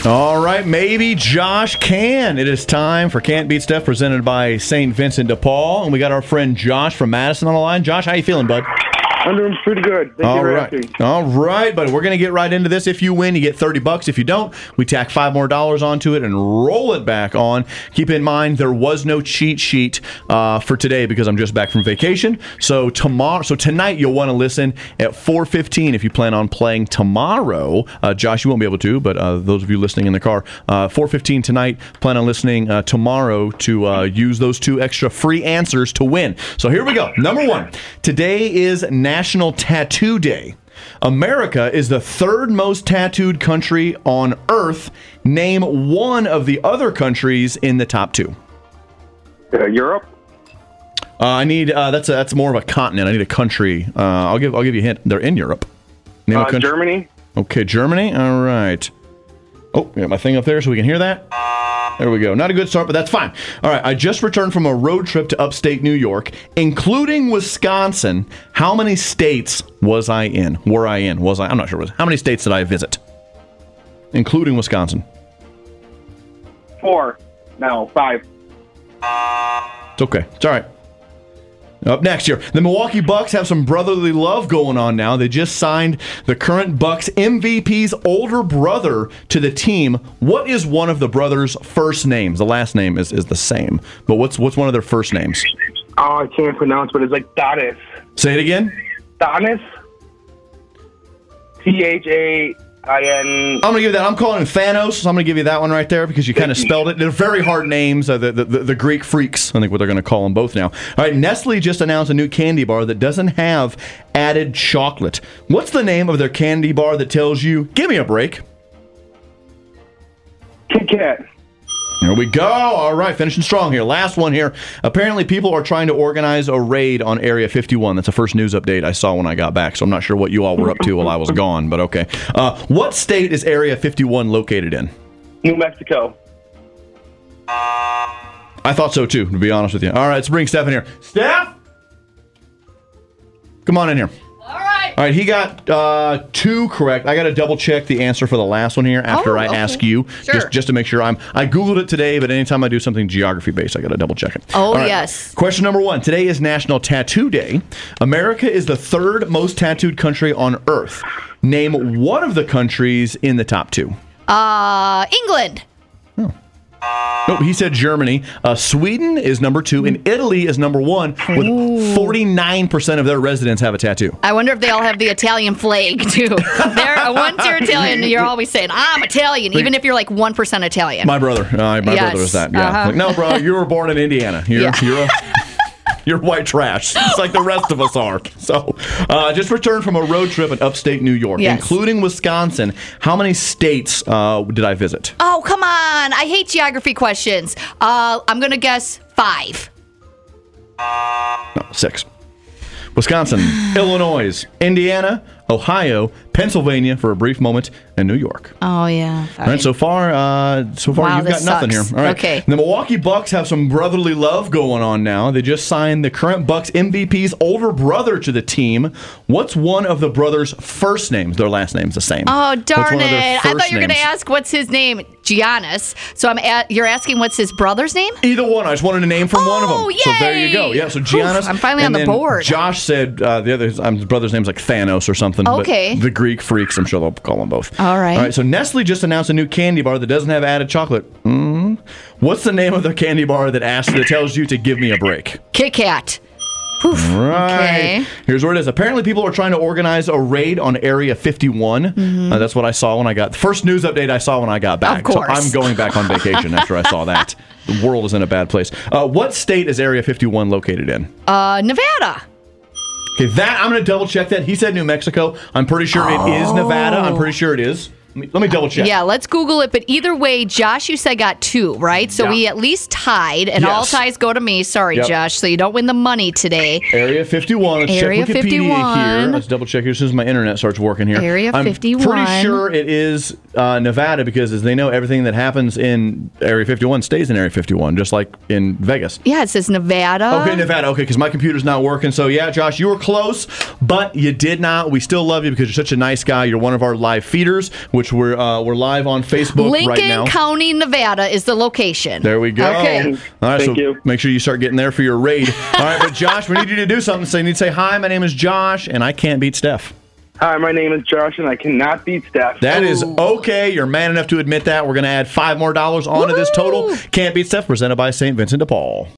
All right, maybe Josh can. It is time for Can't Beat Stuff presented by St. Vincent de Paul. And we got our friend Josh from Madison on the line. Josh, how you feeling, bud? I'm doing pretty good. Thank you for asking. All right, but we're going to get right into this. If you win, you get $30. If you don't, we tack $5 more onto it and roll it back on. Keep in mind, there was no cheat sheet for today because I'm just back from vacation. So tonight, you'll want to listen at 4:15 if you plan on playing tomorrow. Josh, you won't be able to, but those of you listening in the car, 4:15 tonight, plan on listening tomorrow to use those 2 extra free answers to win. So here we go. Number 1. Today is National Tattoo Day. America is the 3rd most tattooed country on Earth. Name one of the other countries in the top 2. Europe? I need that's more of a continent. I need a country. I'll give you a hint. They're in Europe. Name a country. Germany? Okay, Germany. All right. Oh, got my thing up there so we can hear that. There we go. Not a good start, but that's fine. All right, I just returned from a road trip to upstate New York, including Wisconsin. How many states was I in? I'm not sure. How many states did I visit? Including Wisconsin. 4. No, 5. It's okay. It's all right. Up next here, the Milwaukee Bucks have some brotherly love going on now. They just signed the current Bucks MVP's older brother to the team. What is one of the brothers' first names? The last name is the same, but what's one of their first names? Oh, I can't pronounce, but it's like Donis. Say it again. Donis? Thain. I'm going to give that. I'm calling him Thanos, so I'm going to give you that one right there because you kind of spelled it. They're very hard names. The Greek freaks, I think what they're going to call them both now. All right, Nestle just announced a new candy bar that doesn't have added chocolate. What's the name of their candy bar that tells you, give me a break? Kit Kat. Here we go. All right, finishing strong here. Last one here. Apparently, people are trying to organize a raid on Area 51. That's the first news update I saw when I got back, so I'm not sure what you all were up to while I was gone, but okay. What state is Area 51 located in? New Mexico. I thought so, too, to be honest with you. All right, let's bring Steph in here. Steph? Come on in here. All right, he got 2 correct. I got to double check the answer for the last one here after I ask you, sure. just to make sure. I Googled it today, but anytime I do something geography based, I got to double check it. Oh, right. yes. Question number 1. Today is National Tattoo Day. America is the 3rd most tattooed country on Earth. Name one of the countries in the top 2. England. Nope, he said Germany. Sweden is number 2, and Italy is number 1, with 49% of their residents have a tattoo. I wonder if they all have the Italian flag, too. Once you're Italian, you're always saying, I'm Italian, even if you're like 1% Italian. My brother. My brother was that. Yeah. Uh-huh. Like, no, bro, you were born in Indiana. You're white trash. It's like the rest of us are. So, just returned from a road trip in upstate New York, including Wisconsin. How many states did I visit? Oh, come on. I hate geography questions. I'm going to guess 5. No, 6. Wisconsin, Illinois, Indiana, Ohio, Pennsylvania for a brief moment, and New York. Oh, yeah. All right, so far you've got nothing here. All right. Okay. The Milwaukee Bucks have some brotherly love going on now. They just signed the current Bucks MVP's older brother to the team. What's one of the brothers' first names? Their last name's the same. Oh, darn it. I thought you were going to names? ask what's his name. Giannis. So you're asking what's his brother's name? Either one. I just wanted a name from one of them. Yay! So there you go. Yeah, so Giannis. I'm finally on the board. Josh said the other his brother's name's like Thanos or something. Okay. But the Greek freaks, I'm sure they'll call them both. All right. All right, so Nestle just announced a new candy bar that doesn't have added chocolate. What's the name of the candy bar that tells you to give me a break? Kit Kat. Right. Okay. Here's where it is. Apparently, people are trying to organize a raid on Area 51. That's what I saw when I got the first news update I saw when I got back. Of course. So I'm going back on vacation after I saw that. The world is in a bad place. What state is Area 51 located in? Nevada. Okay, I'm going to double check that. He said New Mexico. I'm pretty sure it is Nevada. I'm pretty sure it is. Let me double check. Yeah, let's Google it. But either way, Josh, you said got 2, right? So we at least tied, and all ties go to me. Sorry, Josh. So you don't win the money today. Area 51. Let's Area check Wikipedia 51. here. Let's double check here as soon as my internet starts working here. Area 51. I'm pretty sure it is Nevada because as they know, everything that happens in Area 51 stays in Area 51, just like in Vegas. Yeah, it says Nevada. Okay, Nevada. Okay, because my computer's not working. So, yeah, Josh, you were close, but you did not. We still love you because you're such a nice guy. You're one of our live feeders, which we're live on Facebook right now. Lincoln County, Nevada is the location. There we go. Okay. All right, Thank you. Make sure you start getting there for your raid. All right, but Josh, we need you to do something. So you need to say, hi, my name is Josh, and I can't beat Steph. Hi, my name is Josh, and I cannot beat Steph. That is okay. You're man enough to admit that. We're going to add $5 more onto this total. Can't beat Steph, presented by St. Vincent de Paul.